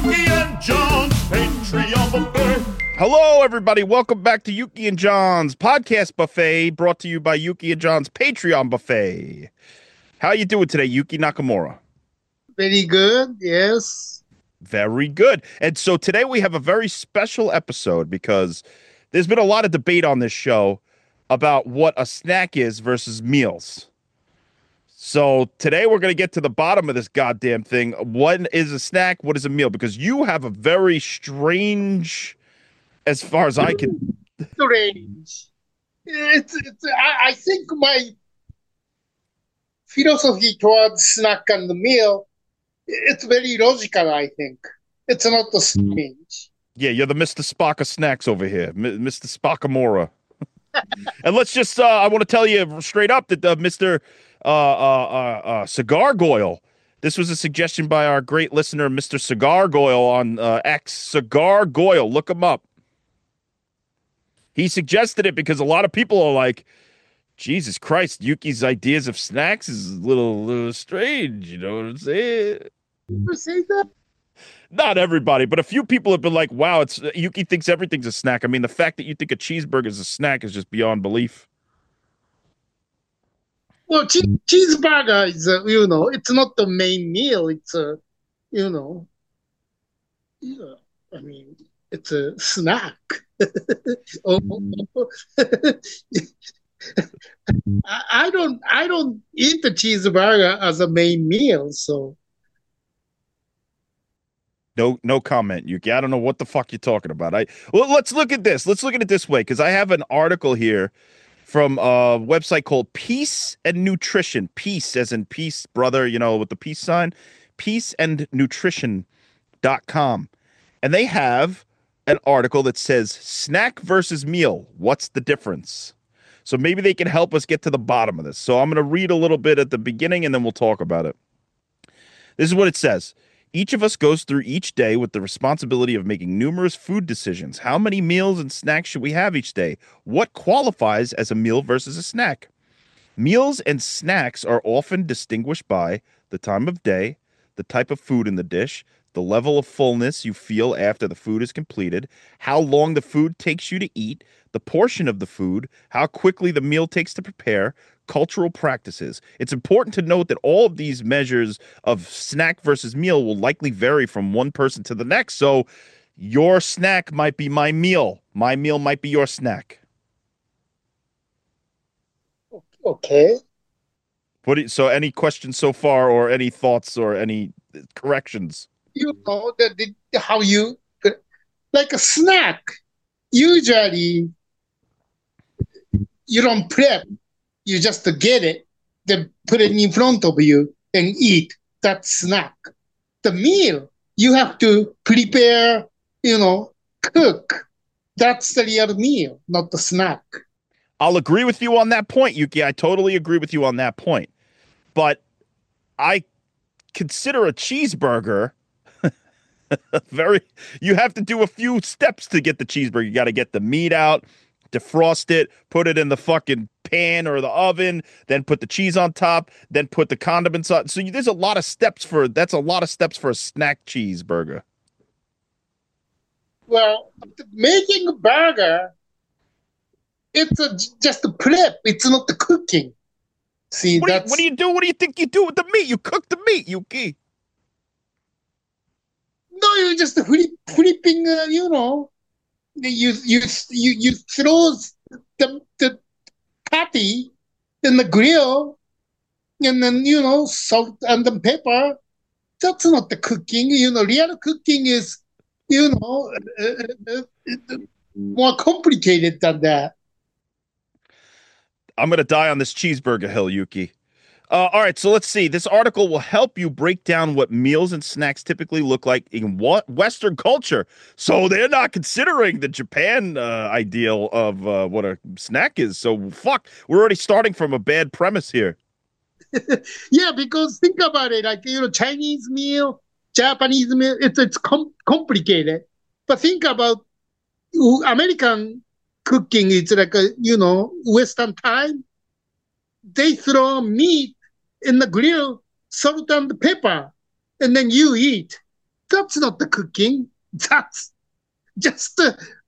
Yuki and John's Patreon buffet. Hello, everybody. Welcome back to Yuki and John's podcast buffet, brought to you by Yuki and John's Patreon buffet. How you doing today, Yuki Nakamura? Very good, yes. Very good. And so today we have a very special episode because there's been a lot of debate on this show about what a snack is versus meals. So today we're going to get to the bottom of this goddamn thing. What is a snack? What is a meal? Because you have a very strange, as far as I can... Strange. I think my philosophy towards snack and meal, it's very logical, I think. It's not strange. Yeah, you're the Mr. Spock of snacks over here, Mr. Spockamora. And let's just, I want to tell you straight up that Mr. Cigar Goyle, this was a suggestion by our great listener, Mr. Cigar Goyle on X. Cigar Goyle, look him up. He suggested it because a lot of people are like, Jesus Christ, Yuki's ideas of snacks is a little strange, you know what I'm saying? You say that? Not everybody, but a few people have been like, wow, Yuki thinks everything's a snack. I mean, the fact that you think a cheeseburger is a snack is just beyond belief. Well, cheeseburger is, it's not the main meal. It's I mean, it's a snack. Oh, I don't eat the cheeseburger as a main meal, so. No comment, Yuki. I don't know what the fuck you're talking about. Well, let's look at this. Let's look at it this way, because I have an article here from a website called Peace and Nutrition. Peace as in peace, brother, with the peace sign. Peaceandnutrition.com. And they have an article that says snack versus meal. What's the difference? So maybe they can help us get to the bottom of this. So I'm going to read a little bit at the beginning and then we'll talk about it. This is what it says. Each of us goes through each day with the responsibility of making numerous food decisions. How many meals and snacks should we have each day? What qualifies as a meal versus a snack? Meals and snacks are often distinguished by the time of day, the type of food in the dish, the level of fullness you feel after the food is completed, how long the food takes you to eat, the portion of the food, how quickly the meal takes to prepare, cultural practices. It's important to note that all of these measures of snack versus meal will likely vary from one person to the next. So your snack might be my meal. My meal might be your snack. Okay. So any questions so far or any thoughts or any corrections? How you, like a snack, usually you don't prep. You just get it, then put it in front of you and eat that snack. The meal, you have to prepare, cook. That's the real meal, not the snack. I'll agree with you on that point, Yuki. I totally agree with you on that point. But I consider a cheeseburger you have to do a few steps to get the cheeseburger. You got to get the meat out, defrost it, put it in the fucking pan or the oven, then put the cheese on top, then put the condiments on. So there's a lot of steps that's a lot of steps for a snack cheeseburger. Well, making a burger, it's just a prep. It's not the cooking. See, what do you do? What do you think you do with the meat? You cook the meat, Yuki. No, you're just flipping. You throw the patty in the grill, and then salt and the pepper. That's not the cooking. Real cooking is more complicated than that. I'm gonna die on this cheeseburger hill, Yuki. All right, so let's see. This article will help you break down what meals and snacks typically look like in what Western culture. So they're not considering the Japan ideal of what a snack is. So fuck, we're already starting from a bad premise here. Yeah, because think about it, like Chinese meal, Japanese meal, it's complicated. But think about American cooking. It's like Western time. They throw meat in the grill, salt and pepper, and then you eat. That's not the cooking. That's just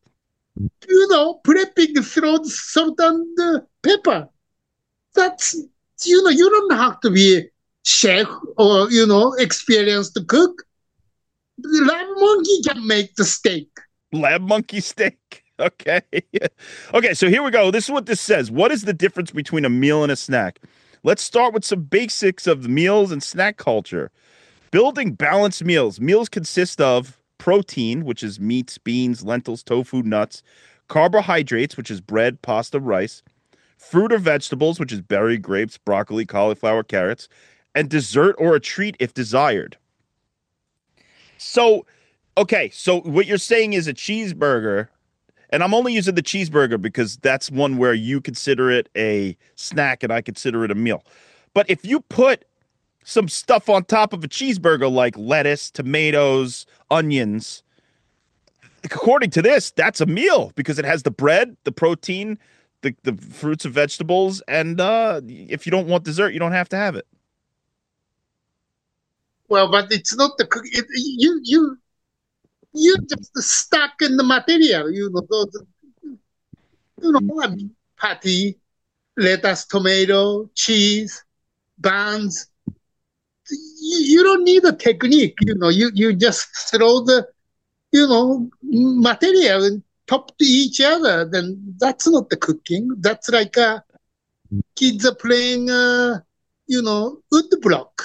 prepping through salt and pepper. That's you don't have to be a chef or experienced cook. The lab monkey can make the steak. Lab monkey steak. Okay. Okay, so here we go. This is what this says. What is the difference between a meal and a snack? Let's start with some basics of meals and snack culture. Building balanced meals. Meals consist of protein, which is meats, beans, lentils, tofu, nuts, carbohydrates, which is bread, pasta, rice, fruit or vegetables, which is berry, grapes, broccoli, cauliflower, carrots, and dessert or a treat if desired. So, okay, so what you're saying is a cheeseburger, and I'm only using the cheeseburger because that's one where you consider it a snack and I consider it a meal. But if you put some stuff on top of a cheeseburger like lettuce, tomatoes, onions, according to this, that's a meal because it has the bread, the protein, the fruits and vegetables, and if you don't want dessert, you don't have to have it. Well, but it's not the cook. You just stuck in the material. I mean, patty, lettuce, tomato, cheese, buns. You don't need a technique. You just throw the material and top to each other. Then that's not the cooking. That's like kids are playing wood block.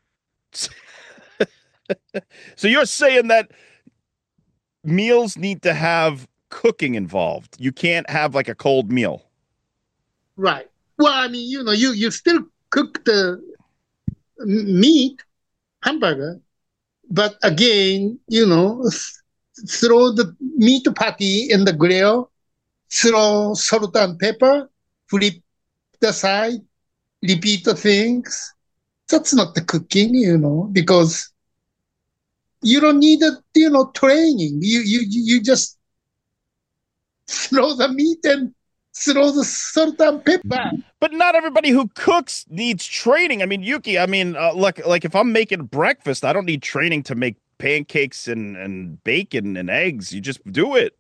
So you're saying that meals need to have cooking involved. You can't have like a cold meal. Right. Well, I mean, you still cook the meat, hamburger, but again, throw the meat patty in the grill, throw salt and pepper, flip the side, repeat the things. That's not the cooking, because you don't need training. You just throw the meat and throw the salt and pepper. But not everybody who cooks needs training. I mean, Yuki, like if I'm making breakfast, I don't need training to make pancakes and bacon and eggs. You just do it.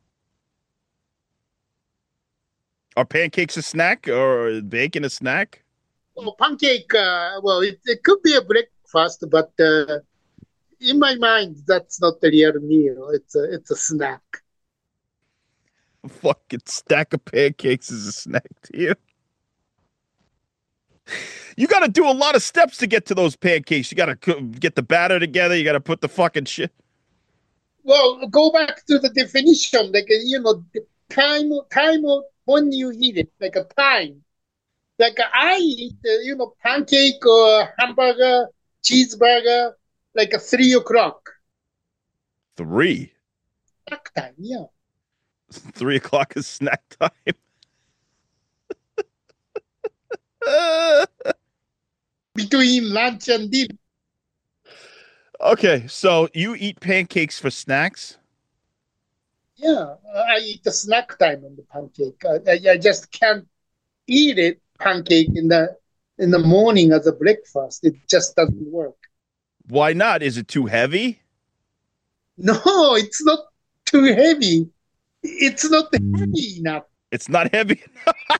Are pancakes a snack or bacon a snack? Well, pancake, it could be a breakfast, but in my mind, that's not the real meal. It's a snack. A fucking stack of pancakes is a snack to you. You got to do a lot of steps to get to those pancakes. You got to get the batter together. You got to put the fucking shit. Well, go back to the definition, like time of when you eat it, like a time. Like I eat, pancake or hamburger, cheeseburger, like a 3 o'clock. 3? Snack time, yeah. 3 o'clock is snack time. Between lunch and dinner. Okay, so you eat pancakes for snacks? Yeah, I eat the snack time on the pancake. I just can't eat it pancake in the morning as a breakfast. It just doesn't work. Why not? Is it too heavy? No, it's not too heavy. It's not heavy enough. It's not heavy enough.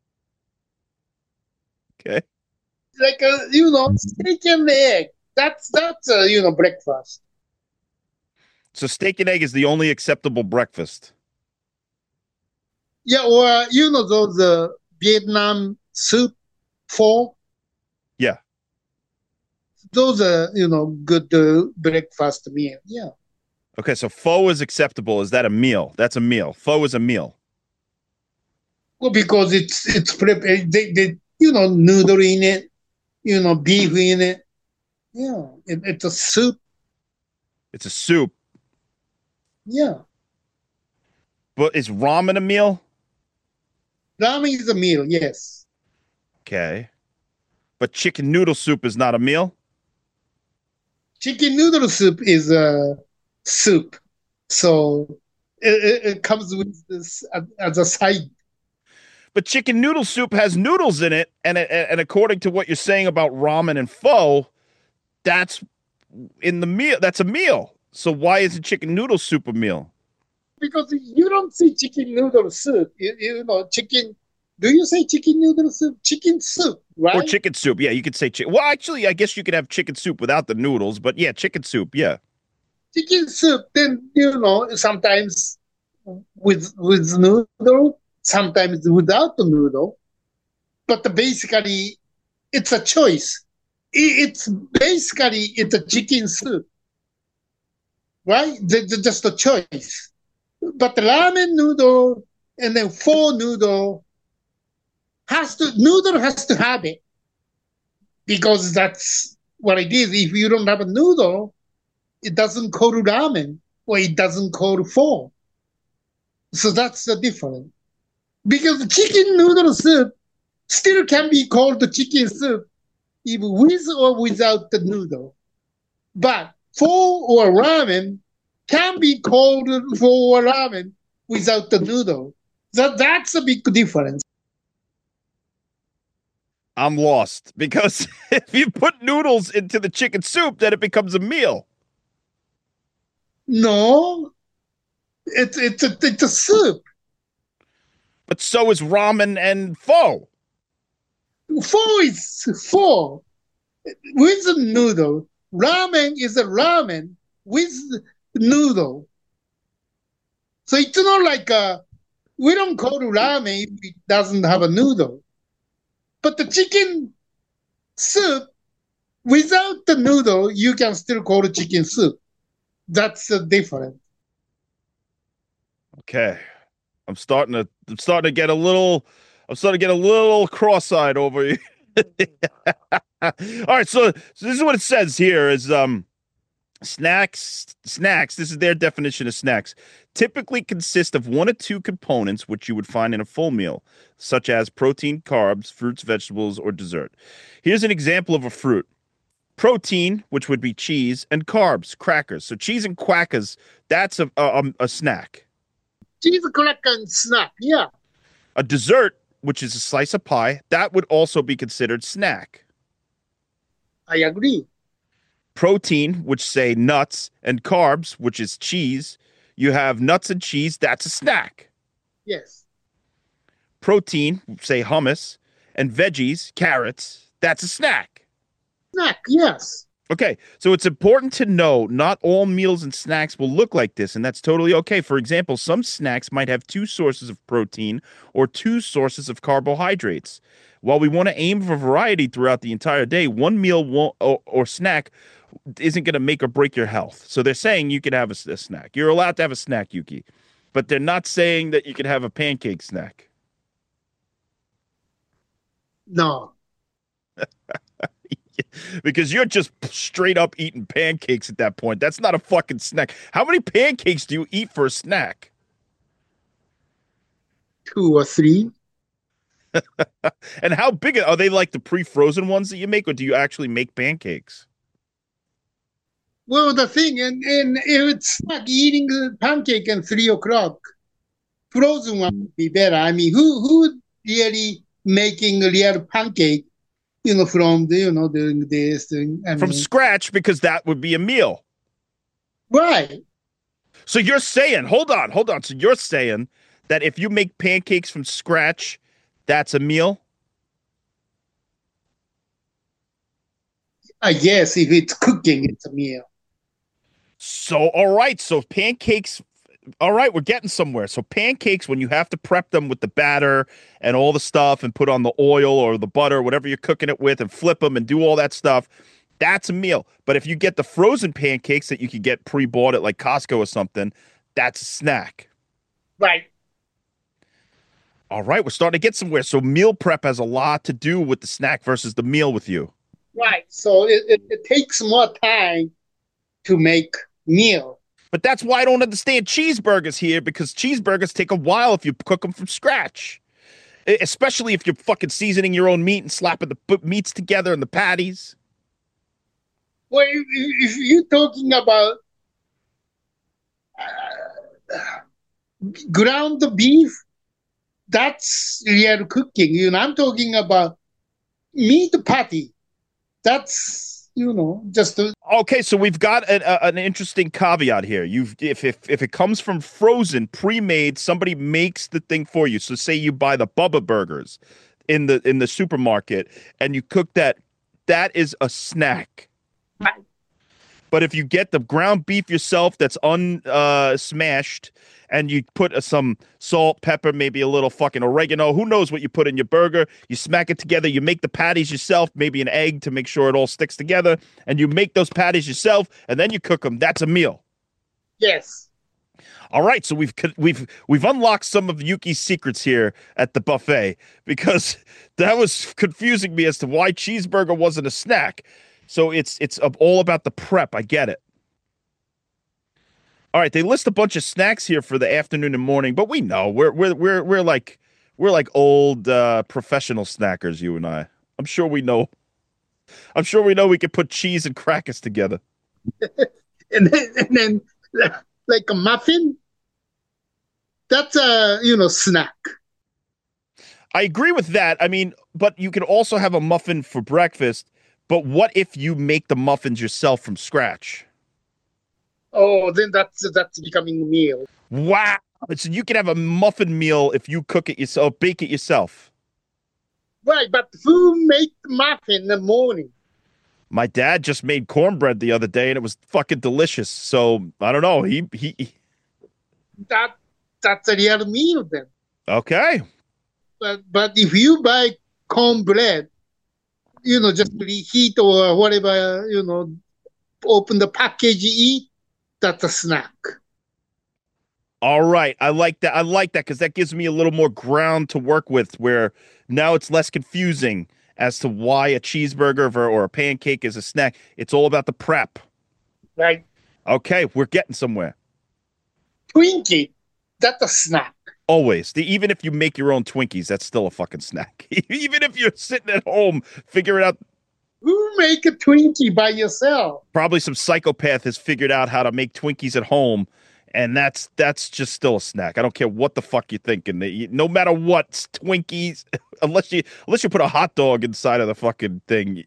Okay. Like steak and egg. That's breakfast. So steak and egg is the only acceptable breakfast. Yeah, or those Vietnam soup, pho. Yeah. Those are good breakfast meal. Yeah. Okay, so pho is acceptable. Is that a meal? That's a meal. Pho is a meal. Well, because it's prepared. They noodle in it, beef in it. Yeah, it's a soup. It's a soup. Yeah. But is ramen a meal? Ramen is a meal, yes. Okay. But chicken noodle soup is not a meal? Chicken noodle soup is a soup. So it comes with this as a side. But chicken noodle soup has noodles in it, and according to what you're saying about ramen and pho, that's in the meal. That's a meal. So why isn't chicken noodle soup a meal? Because you don't see chicken noodle soup. You know, chicken. Do you say chicken noodle soup? Chicken soup, Or right? chicken soup. Yeah, you could say chicken. Well, actually, I guess you could have chicken soup without the noodles, but yeah, chicken soup. Yeah. Chicken soup. Then you know, sometimes with noodle, sometimes without the noodle. But basically, it's a choice. It's basically it's a chicken soup, right? Just a choice. But the ramen noodle and then pho noodle noodle has to have it because that's what it is. If you don't have a noodle, it doesn't call ramen or it doesn't call pho. So that's the difference. Because chicken noodle soup still can be called the chicken soup even with or without the noodle. But pho or ramen can be called pho or ramen without the noodle. That's a big difference. I'm lost because if you put noodles into the chicken soup, then it becomes a meal. No, it's a soup. But so is ramen and pho. Pho is pho with a noodle. Ramen is a ramen with noodle. So it's not like we don't call it ramen if it doesn't have a noodle. But the chicken soup without the noodle, you can still call it chicken soup. That's the difference. Okay. I'm starting to get a little cross-eyed over you. All right, so this is what it says here is snacks, this is their definition of snacks, typically consist of one or two components which you would find in a full meal, such as protein, carbs, fruits, vegetables, or dessert. Here's an example of a fruit. Protein, which would be cheese, and carbs, crackers. So cheese and crackers, that's a snack. Cheese cracker and snack, yeah. A dessert, which is a slice of pie, that would also be considered snack. I agree. Protein, which say nuts, and carbs, which is cheese. You have nuts and cheese, that's a snack. Yes. Protein, say hummus, and veggies, carrots, that's a snack. Snack, yes. Okay, so it's important to know not all meals and snacks will look like this, and that's totally okay. For example, some snacks might have two sources of protein or two sources of carbohydrates. While we want to aim for variety throughout the entire day, one meal won't, or snack isn't going to make or break your health. So they're saying you can have a snack. You're allowed to have a snack, Yuki, but they're not saying that you can have a pancake snack. No. Because you're just straight up eating pancakes at that point. That's not a fucking snack. How many pancakes do you eat for a snack? 2 or 3. And how big are they, like the pre-frozen ones that you make, or do you actually make pancakes? Well, the thing, and if it's like eating a pancake at 3 o'clock, frozen one would be better. I mean, who really making a real pancake, from doing this thing? From scratch, because that would be a meal. Right. So you're saying, hold on. So you're saying that if you make pancakes from scratch, that's a meal? I guess if it's cooking, it's a meal. So, all right. So pancakes, all right, we're getting somewhere. So pancakes, when you have to prep them with the batter and all the stuff and put on the oil or the butter, whatever you're cooking it with, and flip them and do all that stuff, that's a meal. But if you get the frozen pancakes that you could get pre-bought at like Costco or something, that's a snack. Right. All right, we're starting to get somewhere. So meal prep has a lot to do with the snack versus the meal with you. Right. So it takes more time to make meal. But that's why I don't understand cheeseburgers here, because cheeseburgers take a while if you cook them from scratch. Especially if you're fucking seasoning your own meat and slapping the meats together and the patties. Well, if you're talking about ground beef, that's real cooking. I'm talking about meat patty. That's just to, Okay, so we've got an interesting caveat here. If it comes from frozen, pre-made, somebody makes the thing for you. So say you buy the Bubba burgers in the supermarket and you cook that, that is a snack. right. But if you get the ground beef yourself that's un smashed and you put some salt, pepper, maybe a little fucking oregano, who knows what you put in your burger, you smack it together, you make the patties yourself, maybe an egg to make sure it all sticks together, and you make those patties yourself and then you cook them. That's a meal. Yes. All right, so we've unlocked some of Yuki's secrets here at the buffet because that was confusing me as to why cheeseburger wasn't a snack. So it's all about the prep. I get it. All right, they list a bunch of snacks here for the afternoon and morning, but we know we're like old professional snackers, you and I. I'm sure we know. I'm sure we know we could put cheese and crackers together. And then like a muffin, that's a snack. I agree with that. I mean, but you can also have a muffin for breakfast. But what if you make the muffins yourself from scratch? Oh, then that's becoming a meal. Wow. So you can have a muffin meal if you cook it yourself, bake it yourself. Right, but who make muffin in the morning? My dad just made cornbread the other day and it was fucking delicious. So I don't know. That that's a real meal then. Okay. But if you buy cornbread, just reheat or whatever, open the package, eat, that's a snack. All right. I like that. I like that because that gives me a little more ground to work with where now it's less confusing as to why a cheeseburger or a pancake is a snack. It's all about the prep. Right? Okay. We're getting somewhere. Twinkie, that's a snack. Always. Even if you make your own Twinkies, that's still a fucking snack. Even if you're sitting at home figuring out, Who make a Twinkie by yourself? probably some psychopath has figured out how to make Twinkies at home, and that's just still a snack. I don't care what the fuck you're thinking. No matter what, Twinkies, unless you put a hot dog inside of the fucking thing.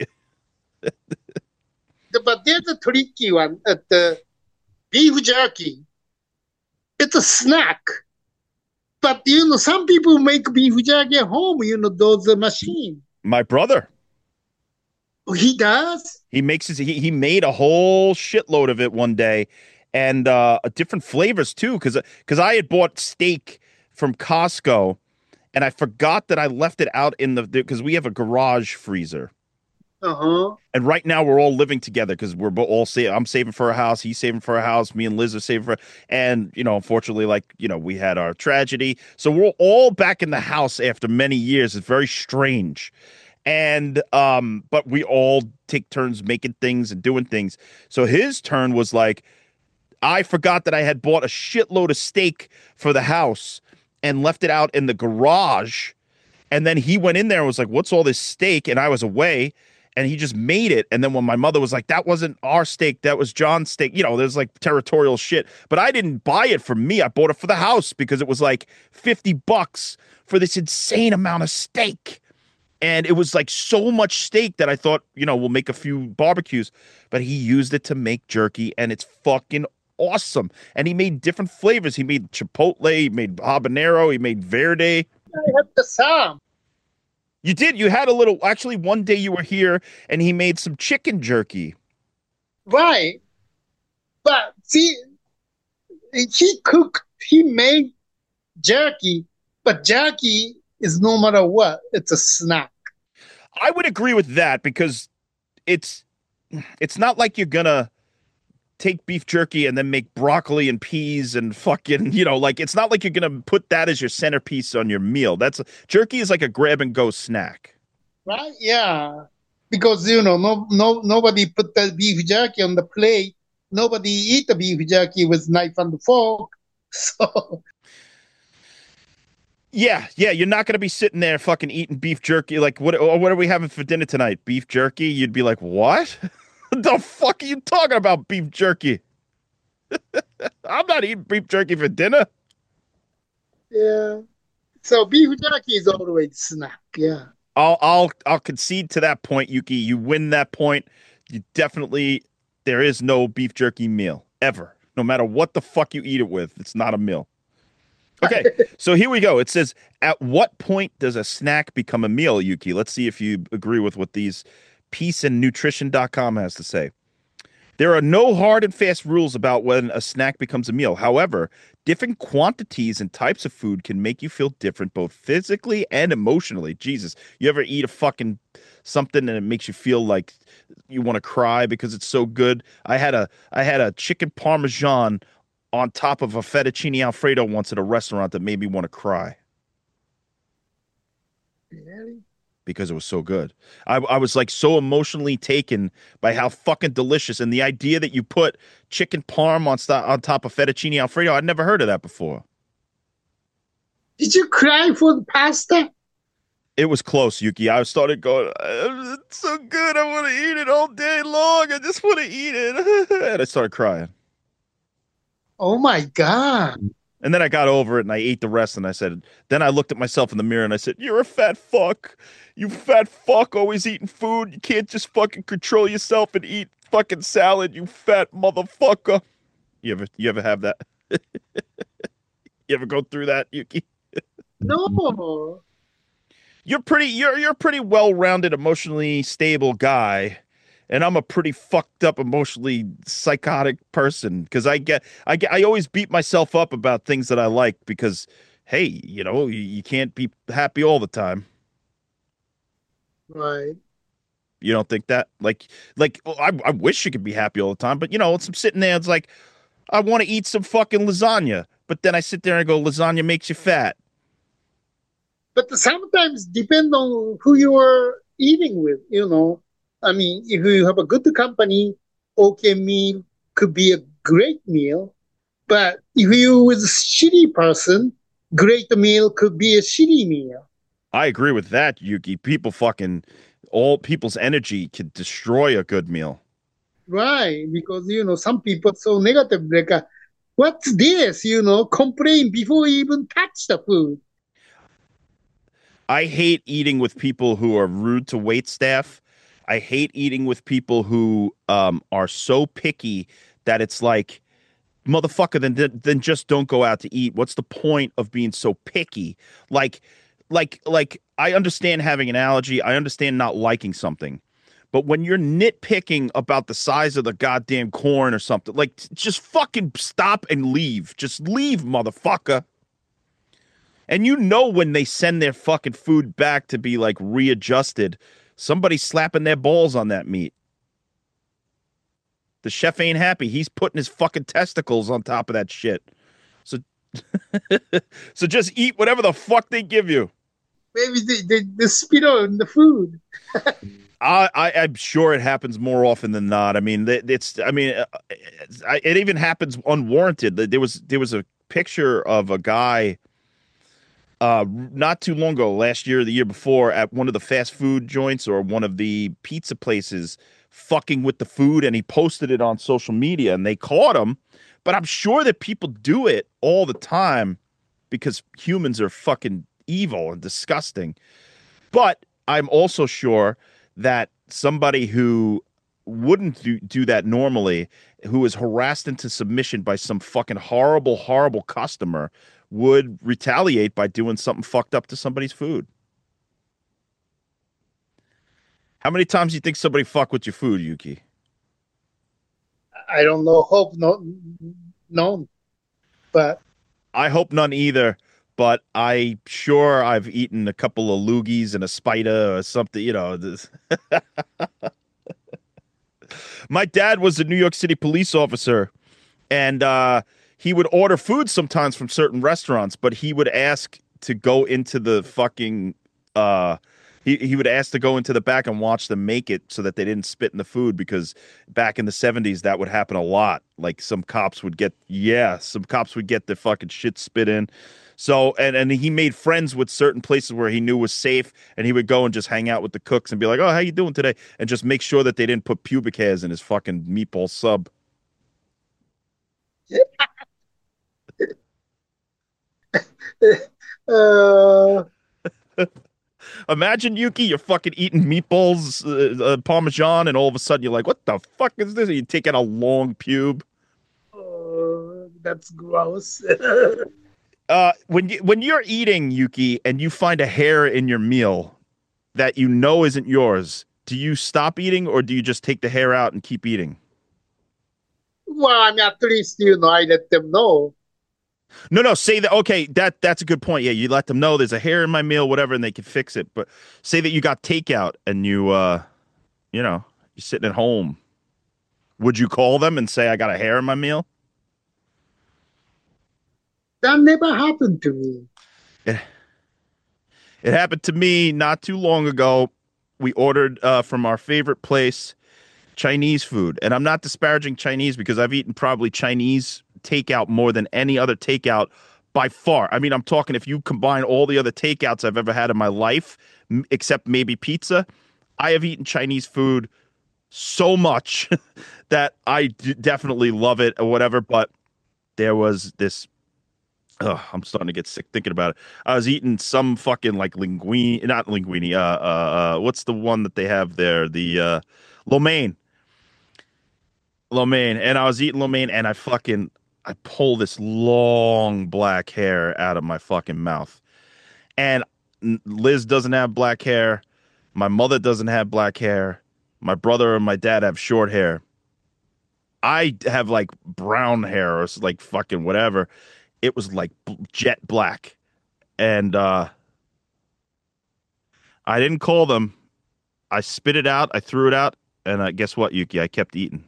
But there's a tricky one at the beef jerky. It's a snack. But some people make beef jerky at home, those machine. My brother, He does? he makes his he made a whole shitload of it one day, and different flavors too. Because I had bought steak from Costco, and I forgot that I left it out in the because we have a garage freezer. Uh-huh. And right now we're all living together because we're all I'm saving for a house, he's saving for a house, me and Liz are saving for, and unfortunately, we had our tragedy, so we're all back in the house after many years. It's very strange, and but we all take turns making things and doing things. So his turn was like, I forgot that I had bought a shitload of steak for the house and left it out in the garage, and then he went in there and was like, "What's all this steak?" And I was away. And he just made it. And then when my mother was like, that wasn't our steak, that was John's steak, there's like territorial shit. But I didn't buy it for me. I bought it for the house because it was like $50 for this insane amount of steak. And it was like so much steak that I thought, we'll make a few barbecues. But he used it to make jerky and it's fucking awesome. And he made different flavors. He made chipotle, he made habanero, he made verde. I have the some. You did. You had a little. Actually, one day you were here and he made some chicken jerky. Right. But see, he made jerky, but jerky is no matter what, it's a snack. I would agree with that because it's not like you're gonna take beef jerky and then make broccoli and peas and fucking, like it's not like you're going to put that as your centerpiece on your meal. Jerky is like a grab and go snack. Right? Yeah. Because, nobody put the beef jerky on the plate. Nobody eat the beef jerky with knife and fork. So. Yeah. You're not going to be sitting there fucking eating beef jerky. Like, what are we having for dinner tonight? Beef jerky? You'd be like, what? What the fuck are you talking about, beef jerky? I'm not eating beef jerky for dinner. Yeah. So beef jerky is always snack. Yeah. I'll concede to that point, Yuki. You win that point. there is no beef jerky meal ever. No matter what the fuck you eat it with, it's not a meal. Okay, so here we go. It says, at what point does a snack become a meal, Yuki? Let's see if you agree with what these peaceandnutrition.com has to say. There are no hard and fast rules about when a snack becomes a meal. However, different quantities and types of food can make you feel different both physically and emotionally. Jesus, you ever eat a fucking something and it makes you feel like you want to cry because it's so good? I had a chicken parmesan on top of a fettuccine alfredo once at a restaurant that made me want to cry Really? because it was so good. I was like so emotionally taken by how fucking delicious, and the idea that you put chicken parm on top of fettuccine alfredo, I'd never heard of that before. Did you cry for the pasta? It was close, Yuki. I started going, it's so good. I want to eat it all day long. I just want to eat it. And I started crying. Oh my God. And then I got over it and I ate the rest. And then I looked at myself in the mirror and I said, you're a fat fuck. You fat fuck, always eating food. You can't just fucking control yourself and eat fucking salad, you fat motherfucker. You ever have that? You ever go through that, Yuki? No. You're a pretty well-rounded, emotionally stable guy, and I'm a pretty fucked up, emotionally psychotic person because I always beat myself up about things that I like because, hey, you can't be happy all the time. Right. You don't think that? Well, I wish you could be happy all the time, but it's I'm sitting there, it's like I want to eat some fucking lasagna, but then I sit there and go, lasagna makes you fat. But sometimes depend on who you are eating with. I mean, if you have a good company, okay meal could be a great meal. But if you with a shitty person, great meal could be a shitty meal. I agree with that, Yuki. All people's energy could destroy a good meal. Right. Because, some people so negative, like, what's this? Complain before you even touch the food. I hate eating with people who are rude to wait staff. I hate eating with people who are so picky that it's like, motherfucker, then just don't go out to eat. What's the point of being so picky? Like I understand having an allergy. I understand not liking something. But when you're nitpicking about the size of the goddamn corn or something, like just fucking stop and leave. Just leave, motherfucker. And when they send their fucking food back to be like readjusted, somebody's slapping their balls on that meat. The chef ain't happy. He's putting his fucking testicles on top of that shit. So, so just eat whatever the fuck they give you. Maybe they spit on the food. I'm sure it happens more often than not. I mean, it even happens unwarranted. There was a picture of a guy not too long ago, last year or the year before, at one of the fast food joints or one of the pizza places fucking with the food, and he posted it on social media and they caught him. But I'm sure that people do it all the time because humans are fucking evil and disgusting. But I'm also sure that somebody who wouldn't do that normally, who is harassed into submission by some fucking horrible, horrible customer, would retaliate by doing something fucked up to somebody's food. How many times do you think somebody fuck with your food, Yuki? I don't know. Hope not. No. But I hope none either, but I sure I've eaten a couple of loogies and a spider or something, My dad was a New York City police officer, and he would order food sometimes from certain restaurants, but he would ask to go into the fucking he would ask to go into the back and watch them make it so that they didn't spit in the food, because back in the 70s that would happen a lot. Like some cops would get the fucking shit spit in. So and he made friends with certain places where he knew was safe, and he would go and just hang out with the cooks and be like, "Oh, how you doing today?" and just make sure that they didn't put pubic hairs in his fucking meatball sub. uh, Imagine, Yuki, you're fucking eating meatballs, Parmesan, and all of a sudden you're like, what the fuck is this? And you take out a long pube. Oh, that's gross. When you're eating, Yuki, and you find a hair in your meal that you know isn't yours, do you stop eating or do you just take the hair out and keep eating? Well, I mean, at least, I let them know. No, say that. Okay, that's a good point. Yeah, you let them know there's a hair in my meal, whatever, and they can fix it. But say that you got takeout and you're sitting at home. Would you call them and say I got a hair in my meal? That never happened to me. It, it happened to me not too long ago. We ordered from our favorite place Chinese food, and I'm not disparaging Chinese because I've eaten probably Chinese takeout more than any other takeout by far. I mean, I'm talking if you combine all the other takeouts I've ever had in my life, except maybe pizza, I have eaten Chinese food so much that I definitely love it or whatever. But there was this. I'm starting to get sick thinking about it. I was eating some fucking like linguine, not linguine. What's the one that they have there? The lo mein, and I was eating lo mein, and I pull this long black hair out of my fucking mouth. And Liz doesn't have black hair. My mother doesn't have black hair. My brother and my dad have short hair. I have like brown hair or like fucking whatever. It was like jet black. And I didn't call them. I spit it out. I threw it out. And guess what, Yuki? I kept eating.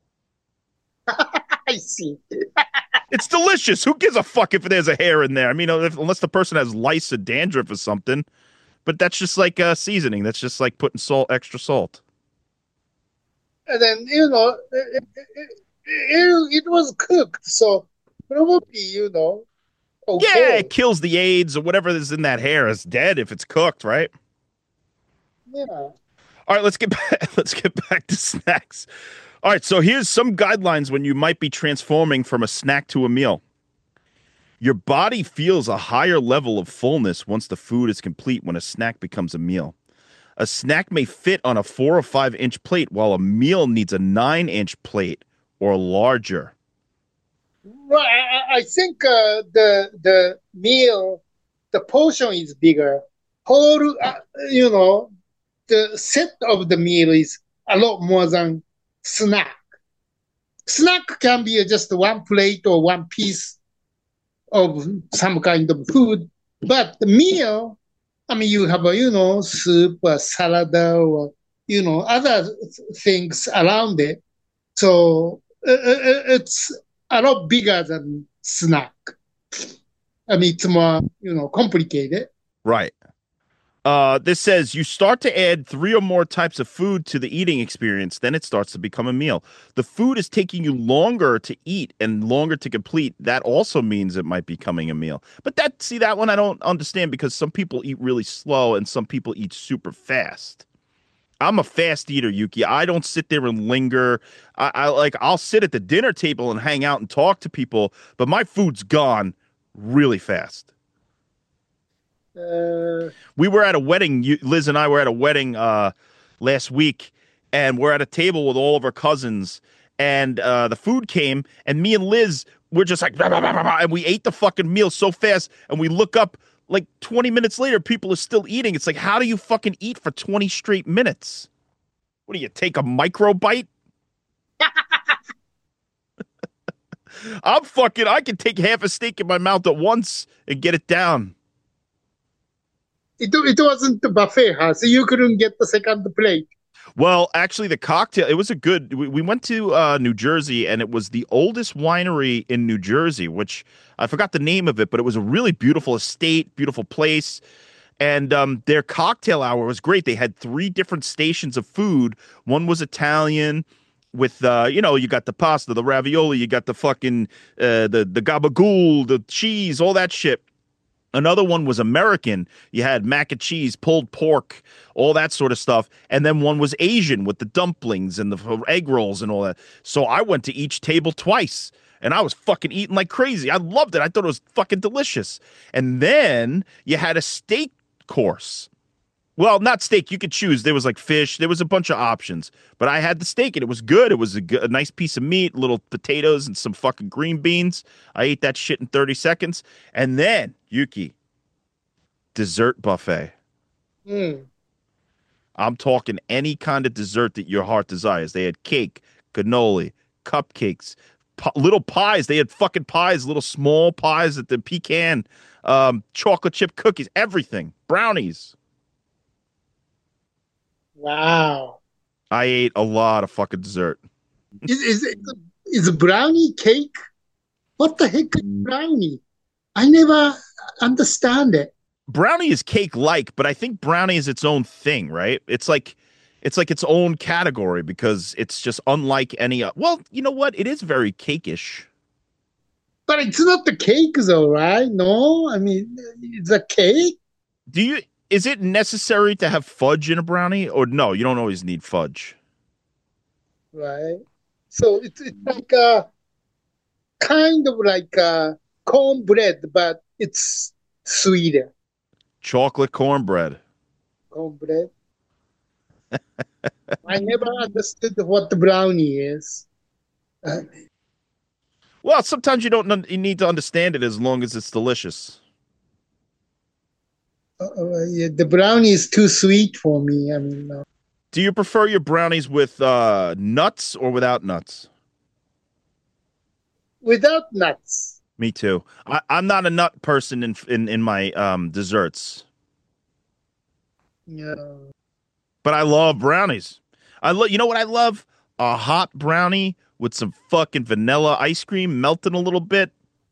I see. It's delicious. Who gives a fuck if there's a hair in there? I mean, unless the person has lice or dandruff or something. But that's just like seasoning. That's just like putting extra salt. And then, it was cooked. So probably, Yeah, okay. it kills the AIDS or whatever is in that hair is dead if it's cooked, right? Yeah. All right, let's get back, let's get back to snacks. All right, so here's some guidelines when you might be transforming from a snack to a meal. Your body feels a higher level of fullness once the food is complete when a snack becomes a meal. A snack may fit on a 4 or 5 inch plate, while a meal needs a 9-inch plate or larger. Well, I think the meal, the portion is bigger. Whole, the set of the meal is a lot more than snack. Snack can be just one plate or one piece of some kind of food, but the meal, I mean, you have soup, or salad, or other things around it. So it's a lot bigger than snack. I mean, it's more complicated. Right. This says you start to add 3 or more types of food to the eating experience, then it starts to become a meal. The food is taking you longer to eat and longer to complete. That also means it might be becoming a meal. But that one I don't understand because some people eat really slow and some people eat super fast. I'm a fast eater, Yuki. I don't sit there and linger. I'll sit at the dinner table and hang out and talk to people, but my food's gone really fast. We were at a wedding. Liz and I were at a wedding last week, and we're at a table with all of our cousins. And the food came, and me and Liz were just like, "Rah, rah, rah, rah," and we ate the fucking meal so fast. And we look up, like 20 minutes later, people are still eating. It's like, how do you fucking eat for 20 straight minutes? What do you take a micro bite? I can take half a steak in my mouth at once and get it down. It wasn't a buffet, huh? So you couldn't get the second plate. Well, actually, the cocktail, it was we went to New Jersey, and it was the oldest winery in New Jersey, which I forgot the name of it, but it was a really beautiful estate, beautiful place. And their cocktail hour was great. They had 3 different stations of food. One was Italian with, you got the pasta, the ravioli, you got the fucking, the gabagool, the cheese, all that shit. Another one was American. You had mac and cheese, pulled pork, all that sort of stuff. And then one was Asian with the dumplings and the egg rolls and all that. So I went to each table twice, and I was fucking eating like crazy. I loved it. I thought it was fucking delicious. And then you had a steak course. Well, not steak. You could choose. There was like fish. There was a bunch of options. But I had the steak and it was good. It was a nice piece of meat, little potatoes, and some fucking green beans. I ate that shit in 30 seconds. And then, Yuki, dessert buffet. Mm. I'm talking any kind of dessert that your heart desires. They had cake, cannoli, cupcakes, little pies. They had fucking pies, little small pies at the pecan, chocolate chip cookies, everything, brownies. Wow. I ate a lot of fucking dessert. Is brownie cake? What the heck is brownie? I never understand it. Brownie is cake-like, but I think brownie is its own thing, right? It's like its own category because it's just unlike any. Well, you know what? It is very cakeish. But it's not the cake though, right? No, I mean it's a cake, Do you? Is it necessary to have fudge in a brownie, or no? You don't always need fudge. right? So it's like a kind of like a cornbread, but it's sweeter. Chocolate cornbread. Cornbread. I never understood what the brownie is. Uh, Well, sometimes you need to understand it as long as it's delicious. yeah, the brownie is too sweet for me. I mean, Do you prefer your brownies with nuts or without nuts? without nuts. Me too. I'm not a nut person in my desserts, Yeah. but I love brownies. I love. You know what I love? A hot brownie with some fucking vanilla ice cream melting a little bit.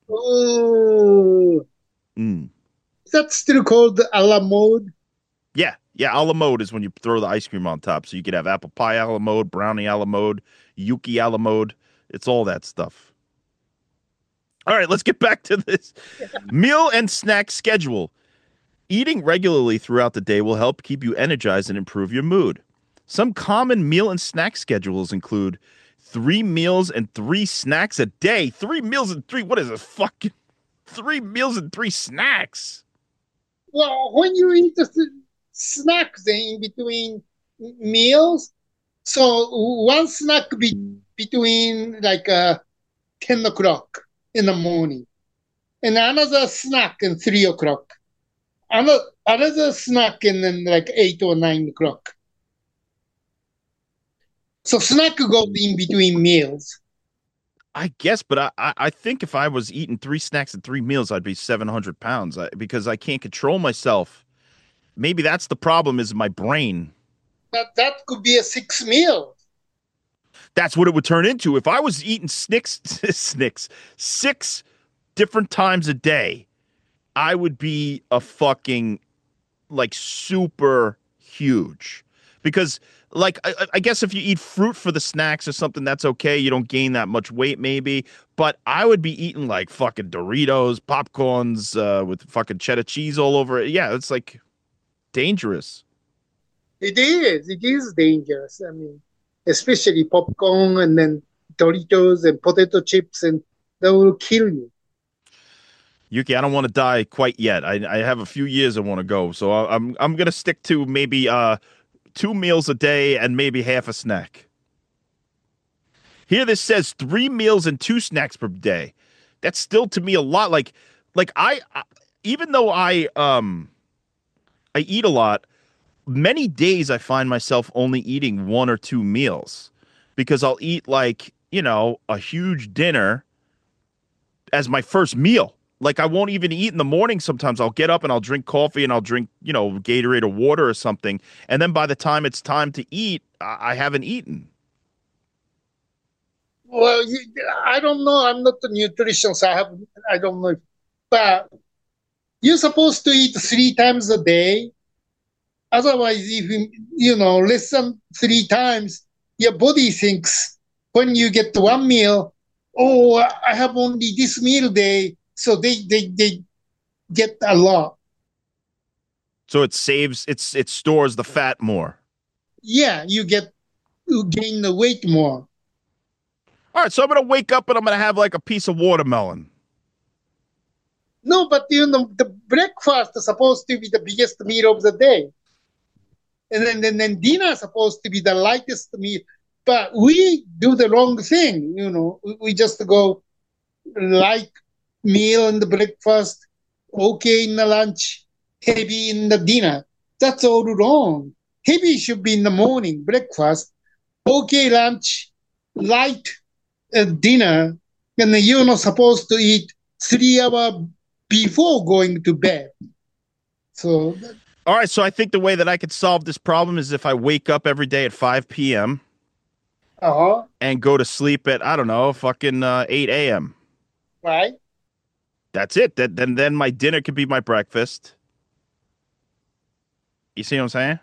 Oh, Mm. is that still called a la mode? Yeah, yeah. A la mode is when you throw the ice cream on top. So you could have apple pie a la mode, brownie a la mode, Yuki a la mode. It's all that stuff. All right, let's get back to this meal and snack schedule. Eating regularly throughout the day will help keep you energized and improve your mood. Some common meal and snack schedules include 3 meals and 3 snacks a day. 3 meals and 3. What is this fucking 3 meals and 3 snacks? Well, when you eat the snacks in between meals, so one snack between like 10 o'clock in the morning, and another snack in 3 o'clock, another snack in then like 8 or 9 o'clock. So snack goes in between meals. I guess, but I think if I was eating 3 snacks and 3 meals, I'd be 700 pounds because I can't control myself. Maybe that's the problem is my brain. That could be a 6 meal. That's what it would turn into. If I was eating six 6 different times a day, I would be a fucking like super huge. Because like I guess if you eat fruit for the snacks or something, that's okay. You don't gain that much weight, maybe. But I would be eating like fucking Doritos, popcorns with fucking cheddar cheese all over it. Yeah, it's like dangerous. It is. It is dangerous. I mean, especially popcorn and then Doritos and potato chips, and that will kill you. Yuki, I don't want to die quite yet. I have a few years I want to go, so I'm gonna stick to maybe 2 meals a day and maybe half a snack. Here this says 3 meals and 2 snacks per day. That's still to me a lot. Like I even though I eat a lot, many days I find myself only eating 1 or 2 meals because I'll eat like, a huge dinner as my first meal. Like I won't even eat in the morning sometimes. I'll get up and I'll drink coffee and I'll drink, Gatorade or water or something. And then by the time it's time to eat, I haven't eaten. Well, I don't know. I'm not a nutritionist. I don't know. But you're supposed to eat 3 times a day. Otherwise, if less than 3 times, your body thinks when you get 1 meal, oh, I have only this meal day. So they get a lot. So it stores the fat more. Yeah, you gain the weight more. All right, so I'm gonna wake up and I'm gonna have like a piece of watermelon. No, but the breakfast is supposed to be the biggest meal of the day. and then dinner is supposed to be the lightest meal. But we do the wrong thing, We just go light meal in the breakfast, okay in the lunch, heavy in the dinner. That's all wrong. Heavy should be in the morning, breakfast, okay lunch, light dinner, and you're not supposed to eat 3 hours before going to bed. So, all right. So I think the way that I could solve this problem is if I wake up every day at 5 p.m. And go to sleep at, I don't know, fucking 8 a.m. Right. That's it. Then my dinner could be my breakfast. You see what I'm saying?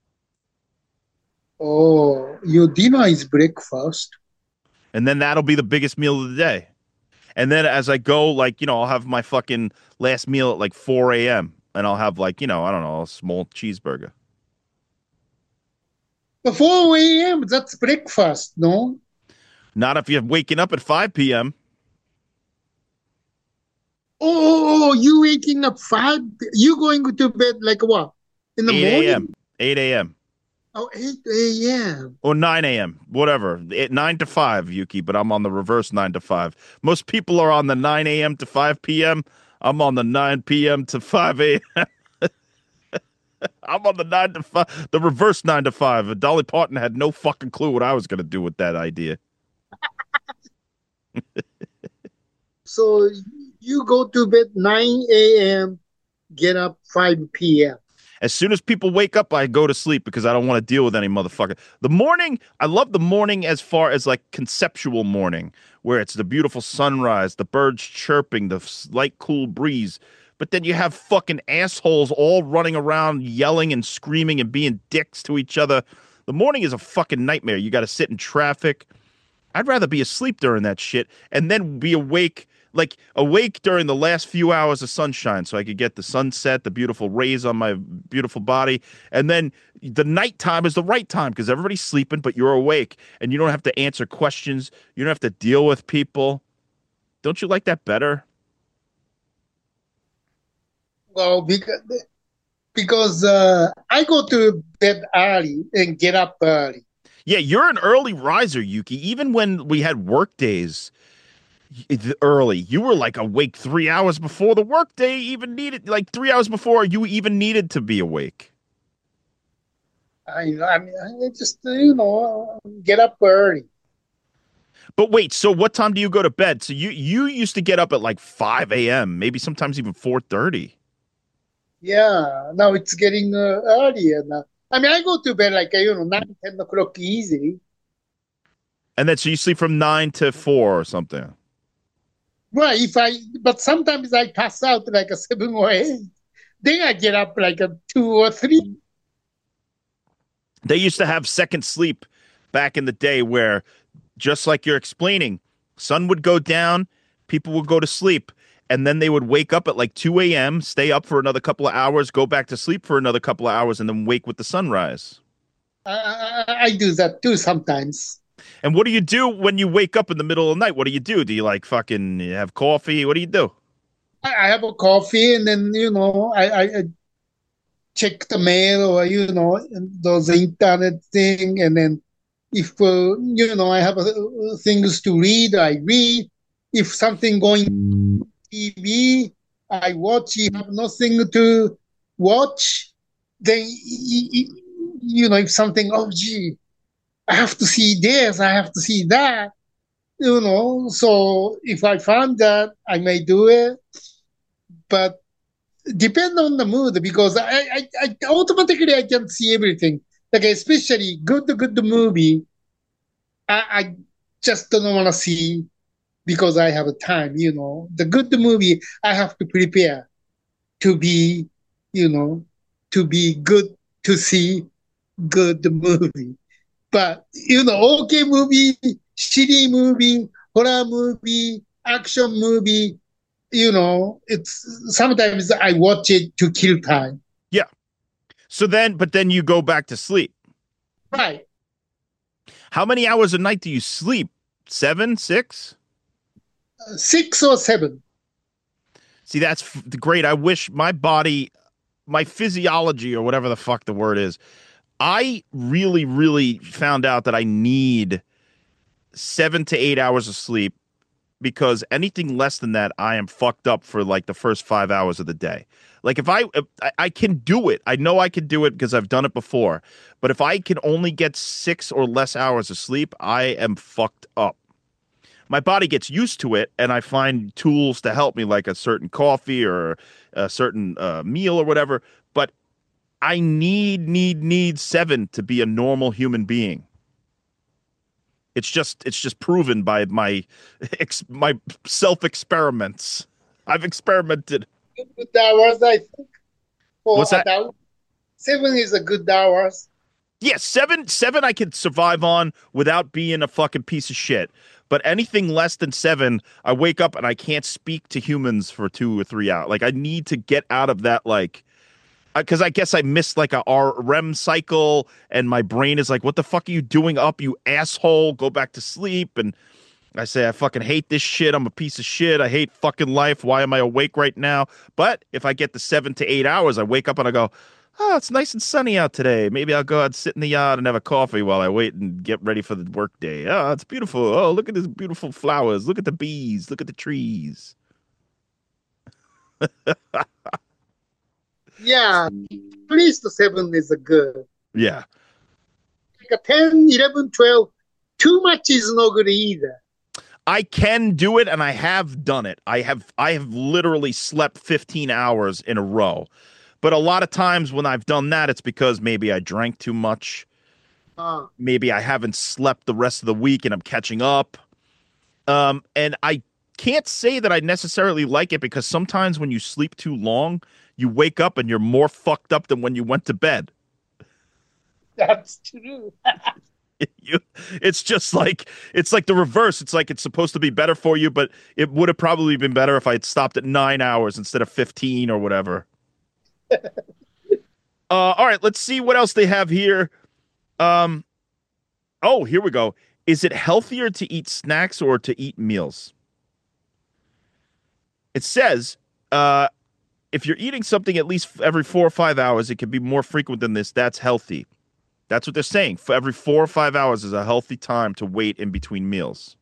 Oh, your dinner is breakfast. And then that'll be the biggest meal of the day. And then as I go, like, I'll have my fucking last meal at like 4 a.m. And I'll have like, I don't know, a small cheeseburger. But 4 a.m., that's breakfast, no? Not if you're waking up at 5 p.m. Oh, you waking up 5? You going to bed like what? In the 8 morning? a.m. 8 a.m. Oh, 8 a.m. Or 9 a.m. Whatever. 9 to 5, Yuki, but I'm on the reverse 9 to 5. Most people are on the 9 a.m. to 5 p.m. I'm on the 9 p.m. to 5 a.m. I'm on the 9 to 5, the reverse 9 to 5. Dolly Parton had no fucking clue what I was going to do with that idea. So you go to bed 9 a.m., get up 5 p.m. As soon as people wake up, I go to sleep because I don't want to deal with any motherfucker. The morning, I love the morning as far as like conceptual morning, where it's the beautiful sunrise, the birds chirping, the light cool breeze. But then you have fucking assholes all running around yelling and screaming and being dicks to each other. The morning is a fucking nightmare. You got to sit in traffic. I'd rather be asleep during that shit and then be awake during the last few hours of sunshine so I could get the sunset, the beautiful rays on my beautiful body. And then the nighttime is the right time because everybody's sleeping, but you're awake and you don't have to answer questions. You don't have to deal with people. Don't you like that better? Well, because I go to bed early and get up early. Yeah, you're an early riser, Yuki. Even when we had work days early, you were like awake 3 hours before the work day even needed, like 3 hours before you even needed to be awake. I mean, I just, get up early. But wait, so what time do you go to bed? So you used to get up at like 5 a.m., maybe sometimes even 4:30. Yeah, now it's getting earlier now. I mean, I go to bed like, 9, 10 o'clock easily. And then so you sleep from 9 to 4 or something. Right, but sometimes I pass out like a 7 or 8. Then I get up like a 2 or 3. They used to have second sleep back in the day where, just like you're explaining, sun would go down, people would go to sleep, and then they would wake up at like 2 a.m., stay up for another couple of hours, go back to sleep for another couple of hours, and then wake with the sunrise. I do that too sometimes. And what do you do when you wake up in the middle of the night? What do you do? Do you like fucking have coffee? What do you do? I have a coffee and then, I check the mail or, those internet thing. And then if, I have things to read, I read. If something going TV, I watch. If I have nothing to watch, then, if something, oh, gee, I have to see this, I have to see that, So if I find that, I may do it, but depend on the mood because I automatically I can see everything. Like especially good movie, I just don't want to see because I have time. The good movie I have to prepare to be, to be good to see good movie. But, okay movie, shitty movie, horror movie, action movie, it's sometimes I watch it to kill time. Yeah. But then you go back to sleep. Right. How many hours a night do you sleep? 7, 6? 6 or 7. See, that's great. I wish my body, my physiology or whatever the fuck the word is, I really, really found out that I need 7 to 8 hours of sleep because anything less than that, I am fucked up for like the first 5 hours of the day. Like if I can do it, I know I can do it because I've done it before. But if I can only get 6 or less hours of sleep, I am fucked up. My body gets used to it, and I find tools to help me, like a certain coffee or a certain meal or whatever. But I need 7 to be a normal human being. It's just proven by my self experiments. I've experimented. Good hours, I think, for What's that? adult. 7 is a good hours. Yeah, seven I could survive on without being a fucking piece of shit. But anything less than 7, I wake up and I can't speak to humans for 2 or 3 hours. Like I need to get out of that, like, because I guess I missed like a REM cycle, and my brain is like, "What the fuck are you doing up, you asshole? Go back to sleep." And I say, "I fucking hate this shit. I'm a piece of shit. I hate fucking life. Why am I awake right now?" But if I get the 7 to 8 hours, I wake up and I go, "Oh, it's nice and sunny out today. Maybe I'll go out, sit in the yard, and have a coffee while I wait and get ready for the work day. Oh, it's beautiful. Oh, look at these beautiful flowers. Look at the bees. Look at the trees." Yeah, at least 7 is a good. Yeah. Like a 10, 11, 12, too much is no good either. I can do it, and I have done it. I have literally slept 15 hours in a row. But a lot of times when I've done that, it's because maybe I drank too much. Uh, Maybe I haven't slept the rest of the week and I'm catching up. And I can't say that I necessarily like it because sometimes when you sleep too long, you wake up and you're more fucked up than when you went to bed. that's true. You, it's like the reverse. It's like it's supposed to be better for you, but it would have probably been better if I had stopped at 9 hours instead of 15 or whatever. All right, let's see what else they have here. Um, oh, here we go. Is it healthier to eat snacks or to eat meals? It says, if you're eating something at least every 4 or 5 hours, it can be more frequent than this. That's healthy. That's what they're saying. For every 4 or 5 hours is a healthy time to wait in between meals.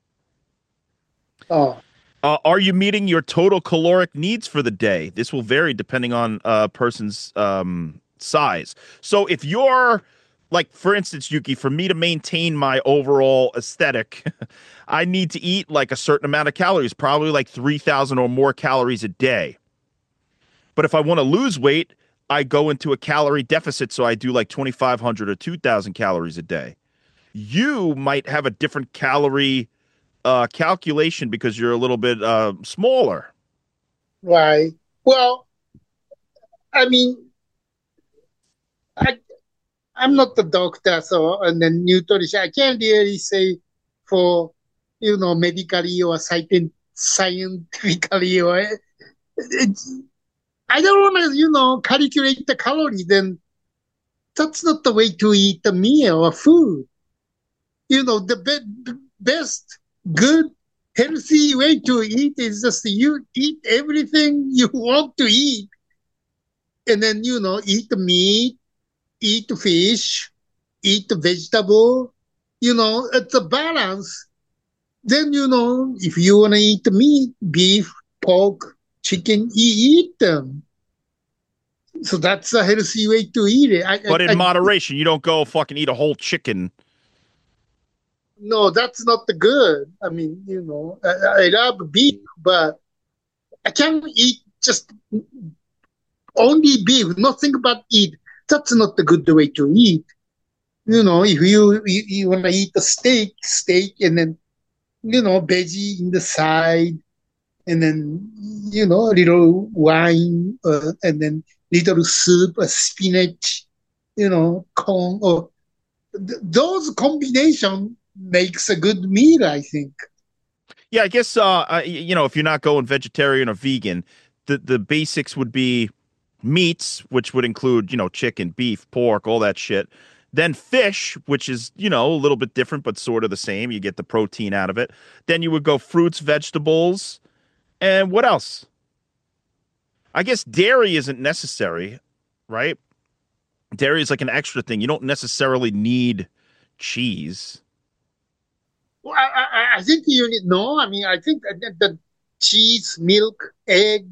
Oh, Are you meeting your total caloric needs for the day? This will vary depending on a person's size. So if you're, like, for instance, Yuki, for me to maintain my overall aesthetic, I need to eat like a certain amount of calories, probably like 3,000 or more calories a day. But if I want to lose weight, I go into a calorie deficit. So I do like 2,500 or 2,000 calories a day. You might have a different calorie calculation because you're a little bit smaller. right. Well, I mean, I, I'm not the doctor, so, and then nutrition. I can't really say for, medically or scientifically or it's, I don't want to, calculate the calorie. Then that's not the way to eat a meal or food. The best, good, healthy way to eat is just you eat everything you want to eat. And then, eat the meat, eat the fish, eat the vegetable. It's a balance. Then, if you want to eat the meat, beef, pork, chicken, you eat them. So that's a healthy way to eat it. But in moderation, you don't go fucking eat a whole chicken. No, that's not the good. I mean, I love beef, but I can't eat just only beef, nothing but eat. That's not the good way to eat. If you want to eat the steak, and then, veggie in the side, and then, little wine, and then little soup, spinach, corn, or those combination makes a good meal, I think. Yeah, I guess if you're not going vegetarian or vegan, the basics would be meats, which would include, chicken, beef, pork, all that shit. Then fish, which is, a little bit different, but sort of the same. You get the protein out of it. Then you would go fruits, vegetables, and what else? I guess dairy isn't necessary, right? Dairy is like an extra thing. You don't necessarily need cheese. Well, I think you need no. I mean, I think that the cheese, milk, egg.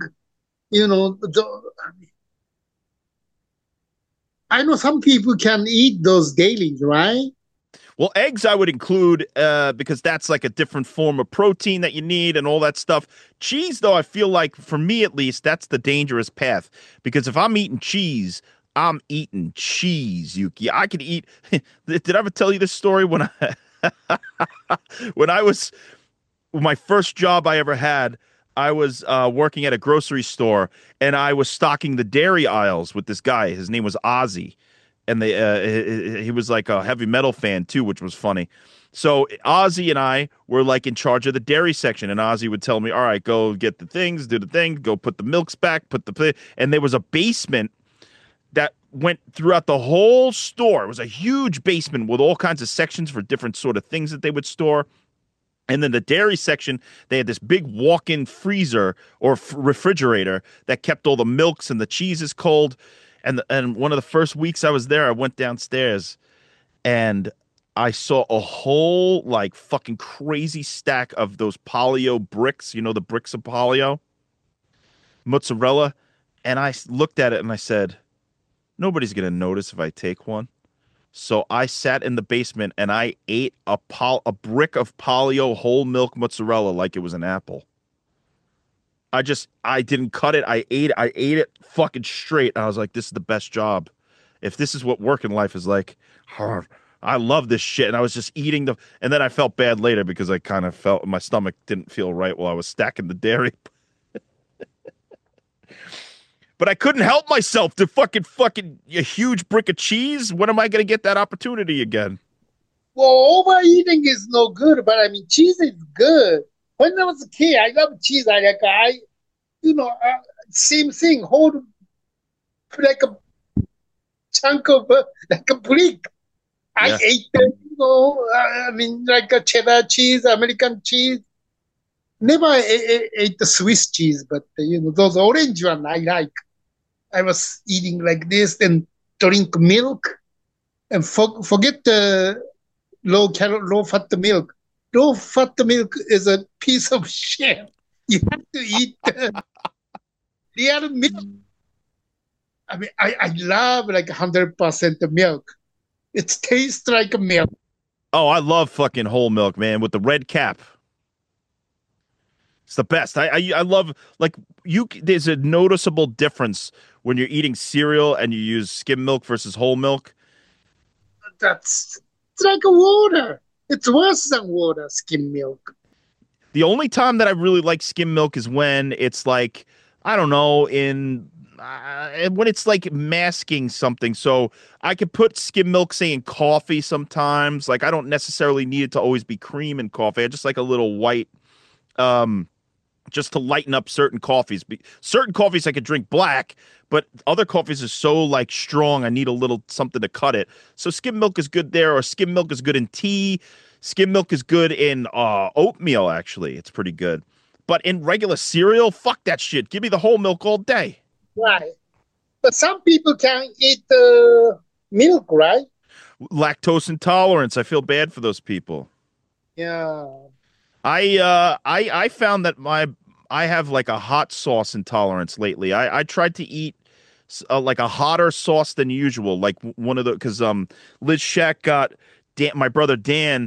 I know some people can eat those daily, right? Well, eggs I would include because that's like a different form of protein that you need and all that stuff. Cheese, though, I feel like for me at least, that's the dangerous path because if I'm eating cheese, I'm eating cheese, Yuki. I could eat. Did I ever tell you this story when I when I was my first job I ever had? I was working at a grocery store and I was stocking the dairy aisles with this guy. His name was Ozzy, and he was like a heavy metal fan too, which was funny. So Ozzy and I were like in charge of the dairy section, and Ozzy would tell me, "All right, go get the things, do the thing, go put the milks back, and there was a basement that went throughout the whole store. It was a huge basement with all kinds of sections for different sort of things that they would store. And then the dairy section, they had this big walk-in freezer or refrigerator that kept all the milks and the cheeses cold. And one of the first weeks I was there, I went downstairs and I saw a whole like fucking crazy stack of those Polly-O bricks. You know the bricks of Polly-O mozzarella. And I looked at it and I said, nobody's gonna notice if I take one. So I sat in the basement and I ate a brick of Polly-O whole milk mozzarella like it was an apple. I didn't cut it. I ate it fucking straight. I was like, this is the best job. If this is what working life is like, I love this shit. And I was just eating and then I felt bad later because I kind of felt my stomach didn't feel right while I was stacking the dairy. But I couldn't help myself to fucking a huge brick of cheese. When am I going to get that opportunity again? Well, overeating is no good, but I mean, cheese is good. When I was a kid, I love cheese. Same thing, hold like a chunk of like a brick. I Yeah. ate them, I mean, like a cheddar cheese, American cheese. Never ate the Swiss cheese, but those orange one I like. I was eating like this and drink milk and forget the low fat milk. Low fat milk is a piece of shit. You have to eat the real milk. I mean, I love like 100% milk. It tastes like milk. Oh, I love fucking whole milk, man, with the red cap. It's the best. I love like you. There's a noticeable difference when you're eating cereal and you use skim milk versus whole milk. It's like a water. It's worse than water, skim milk. The only time that I really like skim milk is when it's like I don't know when it's like masking something. So I could put skim milk, say, in coffee sometimes. Like I don't necessarily need it to always be cream in coffee. I just like a little white. Just to lighten up certain coffees. Certain coffees I could drink black, but other coffees are so like strong. I need a little something to cut it. So skim milk is good there, or skim milk is good in tea. Skim milk is good in oatmeal. Actually, it's pretty good. But in regular cereal, fuck that shit. Give me the whole milk all day. Right. But some people can eat milk, right? Lactose intolerance. I feel bad for those people. Yeah. I found that I have like a hot sauce intolerance lately. I tried to eat like a hotter sauce than usual, like one of the because Liz Shack got my brother Dan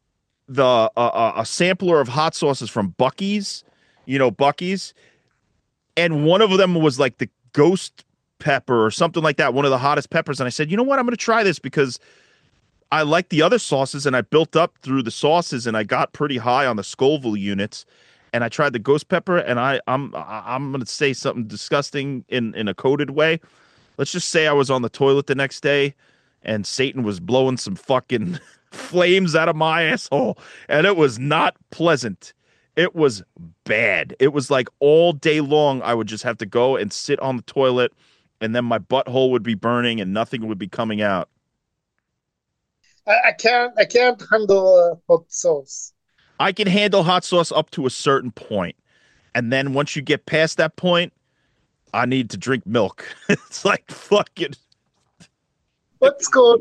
a sampler of hot sauces from Buc-ee's, Buc-ee's, and one of them was like the ghost pepper or something like that, one of the hottest peppers. And I said, you know what, I'm going to try this because I like the other sauces, and I built up through the sauces, and I got pretty high on the Scoville units. And I tried the ghost pepper, and I'm gonna say something disgusting in a coded way. Let's just say I was on the toilet the next day, and Satan was blowing some fucking flames out of my asshole, and it was not pleasant. It was bad. It was like all day long I would just have to go and sit on the toilet, and then my butthole would be burning, and nothing would be coming out. I can't handle hot sauce. I can handle hot sauce up to a certain point. And then once you get past that point, I need to drink milk. It's like fucking what's called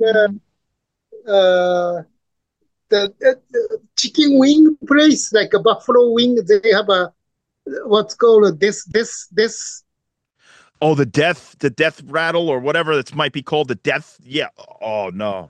the chicken wing place, like a buffalo wing. They have a what's called this. Oh, the death rattle or whatever it might be called, the death. Yeah. Oh no.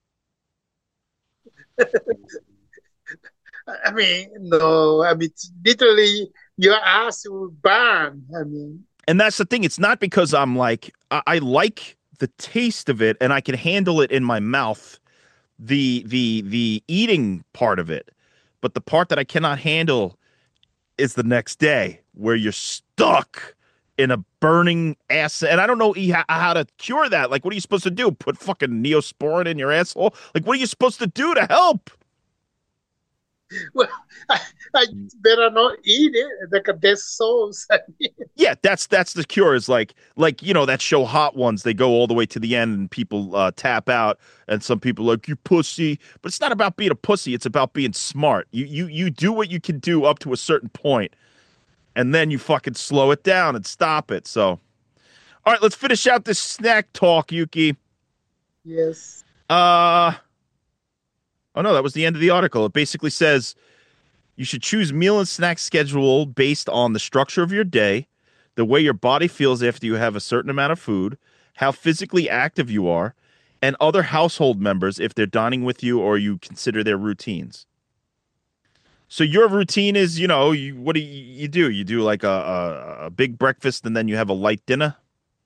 I mean, no. I mean, it's literally your ass will burn. I mean, And that's the thing. It's not because I'm like I like the taste of it and I can handle it in my mouth, the eating part of it. But the part that I cannot handle is the next day where you're stuck in a burning ass. And I don't know how to cure that. Like, what are you supposed to do? Put fucking Neosporin in your asshole? Like, what are you supposed to do to help? well, I, I better not eat it. Like a death sauce. I mean, Yeah, that's the cure. Is like you know that show Hot Ones. They go all the way to the end and people tap out, and some people are like you pussy. But it's not about being a pussy. It's about being smart. You do what you can do up to a certain point, and then you fucking slow it down and stop it. So, all right, let's finish out this snack talk, Yuki. yes. Uh oh no, that was the end of the article. It basically says you should choose meal and snack schedule based on the structure of your day, the way your body feels after you have a certain amount of food, how physically active you are, and other household members if they're dining with you or you consider their routines. So your routine is, what do you do? You do like a big breakfast and then you have a light dinner?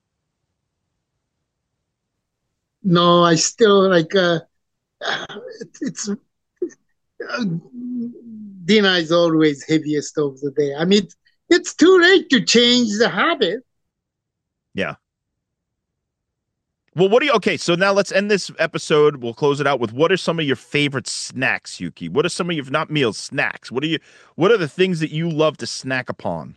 No, I still like it's dinner is always heaviest of the day. I mean, it's too late to change the habit. Yeah. Well, okay, so now let's end this episode. We'll close it out with what are some of your favorite snacks, Yuki? What are some of your, not meals, snacks? What are the things that you love to snack upon?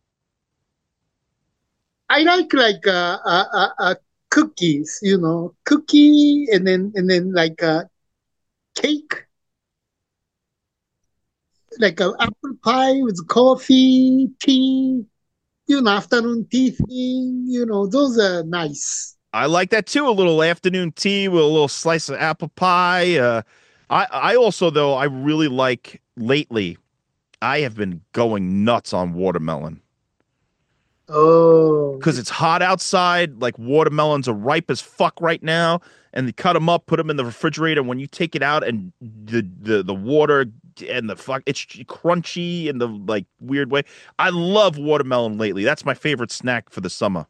I like cookies, cookie and then like a cake, like a apple pie with coffee, tea, afternoon tea thing, those are nice. I like that too. A little afternoon tea with a little slice of apple pie. I also though I really like lately. I have been going nuts on watermelon Oh, because it's hot outside. Like watermelons are ripe as fuck right now, and they cut them up, put them in the refrigerator. When you take it out, and the water and the fuck, it's crunchy in the like weird way. I love watermelon lately. That's my favorite snack for the summer.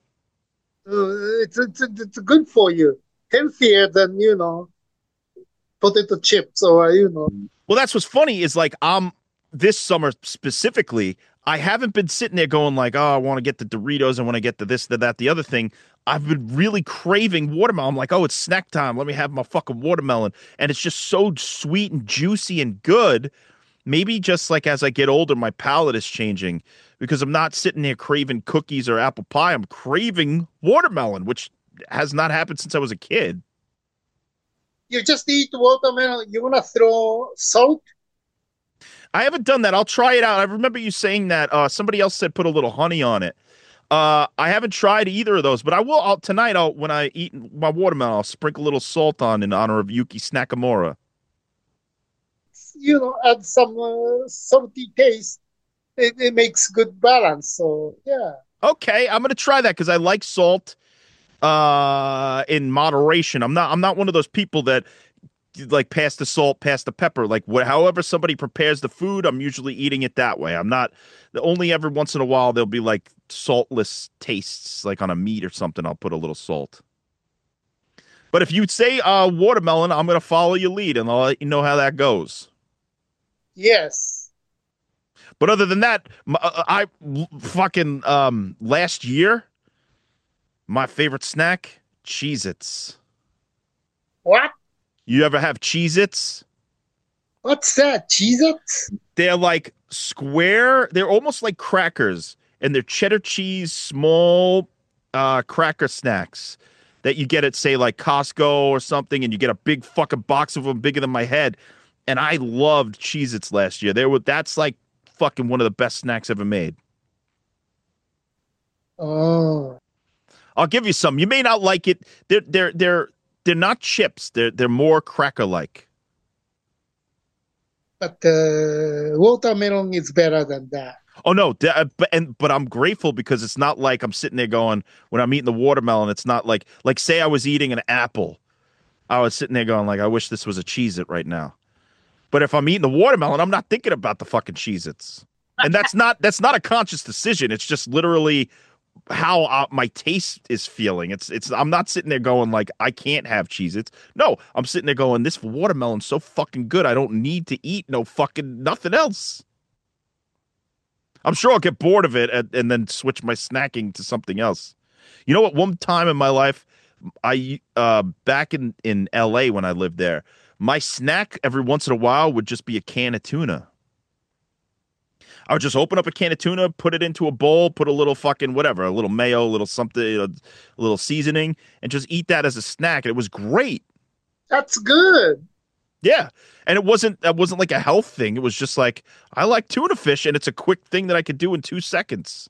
it's good for you. Healthier than, potato chips or. Well, that's what's funny is like this summer specifically, I haven't been sitting there going like, oh, I want to get the Doritos, I want to get the this, the that, the other thing. I've been really craving watermelon. I'm like, oh, it's snack time. Let me have my fucking watermelon. And it's just so sweet and juicy and good. Maybe just like as I get older, my palate is changing because I'm not sitting there craving cookies or apple pie. I'm craving watermelon, which has not happened since I was a kid. You just eat watermelon. You want to throw salt? I haven't done that. I'll try it out. I remember you saying that. Somebody else said put a little honey on it. I haven't tried either of those, but I will. Tonight. When I eat my watermelon, I'll sprinkle a little salt on in honor of Yuki Snakamura. Add some salty taste. It makes good balance. So yeah. Okay, I'm gonna try that because I like salt in moderation. I'm not one of those people that like pass the salt, pass the pepper. Like however somebody prepares the food, I'm usually eating it that way. I'm not the only every once in a while there'll be like saltless tastes, like on a meat or something. I'll put a little salt. But if you say watermelon, I'm gonna follow your lead and I'll let you know how that goes. Yes. But other than that, I fucking last year, my favorite snack, Cheez-Its. What? You ever have Cheez-Its? What's that? Cheez-Its? They're like square. They're almost like crackers, and they're cheddar cheese small cracker snacks that you get at say like Costco or something, and you get a big fucking box of them bigger than my head. And I loved Cheez-Its last year. That's like fucking one of the best snacks ever made. Oh. I'll give you some. You may not like it. They're they're not chips. They're more cracker-like. But watermelon is better than that. Oh no, but I'm grateful because it's not like I'm sitting there going when I'm eating the watermelon. It's not like say I was eating an apple. I was sitting there going like I wish this was a Cheez-It right now. But if I'm eating the watermelon, I'm not thinking about the fucking Cheez-Its. And that's not a conscious decision. It's just literally how my taste is feeling. It's I'm not sitting there going like I can't have Cheez-Its. No, I'm sitting there going this watermelon's so fucking good. I don't need to eat no fucking nothing else. I'm sure I'll get bored of it and then switch my snacking to something else. You know what? One time in my life, I back in LA when I lived there, my snack every once in a while would just be a can of tuna. I would just open up a can of tuna, put it into a bowl, put a little fucking whatever, a little mayo, a little something, a little seasoning, and just eat that as a snack. And it was great. That's good. Yeah. And it wasn't like a health thing. It was just like, I like tuna fish, and it's a quick thing that I could do in 2 seconds.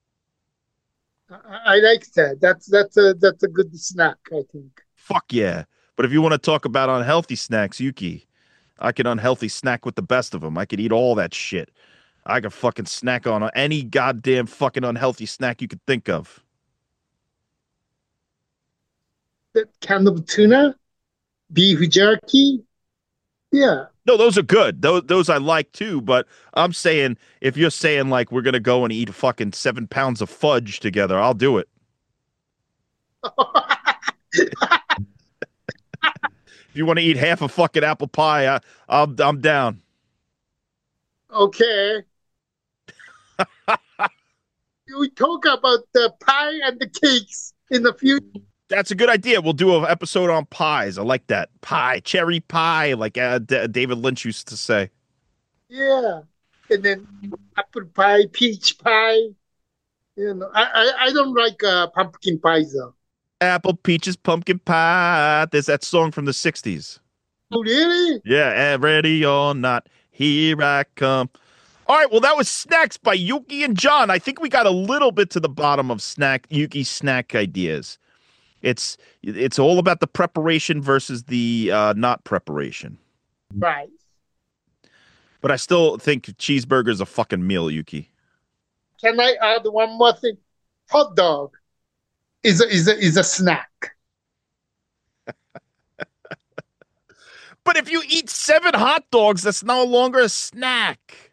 I like that. That's a good snack, I think. Fuck yeah. But if you want to talk about unhealthy snacks, Yuki, I could unhealthy snack with the best of them. I could eat all that shit. I could fucking snack on any goddamn fucking unhealthy snack you could think of. That kind of tuna, beef jerky. Yeah. No, those are good. Those I like too. But I'm saying if you're saying like we're gonna go and eat fucking 7 pounds of fudge together, I'll do it. If you want to eat half a fucking apple pie, I'm down. Okay. We talk about the pie and the cakes in the future. That's a good idea. We'll do an episode on pies. I like that. Pie, cherry pie, like David Lynch used to say. Yeah. And then apple pie, peach pie. You know, I don't like pumpkin pie though. Apple, peaches, pumpkin pie. There's that song from the 60s. Oh, really? Yeah, ready or not, here I come. All right, well, that was Snacks by Yuki and John. I think we got a little bit to the bottom of Yuki's snack ideas. It's all about the preparation versus the not preparation. Right. But I still think cheeseburger's a fucking meal, Yuki. Can I add one more thing? Hot dog is a snack. But if you eat 7 hot dogs, that's no longer a snack.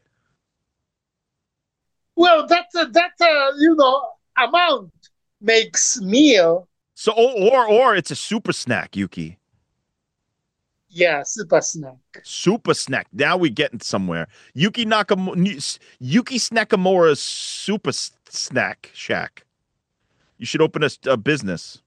Well, that's a amount makes meal. So or it's a super snack, Yuki. Yeah, super snack. Super snack. Now we're getting somewhere. Yuki Nakamura's super snack shack. You should open a business.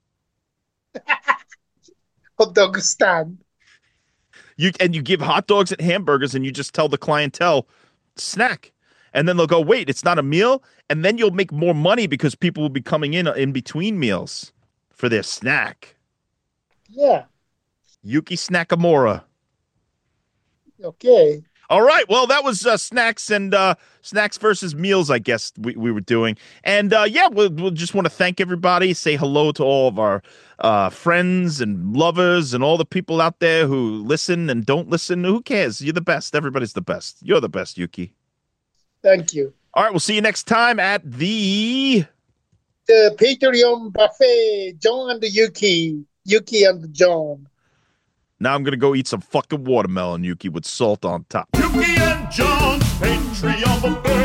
Hot dog stand. You give hot dogs and hamburgers, and you just tell the clientele snack. And then they'll go, wait, it's not a meal? And then you'll make more money because people will be coming in between meals for their snack. Yeah. Yuki Snackamura. Okay. All right. Well, that was snacks and snacks versus meals, I guess we were doing. And yeah, we'll just want to thank everybody, say hello to all of our friends and lovers and all the people out there who listen and don't listen. Who cares? You're the best. Everybody's the best. You're the best, Yuki. Thank you. All right, we'll see you next time at the Patreon buffet. John and Yuki and John. Now I'm gonna go eat some fucking watermelon, Yuki, with salt on top. Yuki and John's Patreon buffet.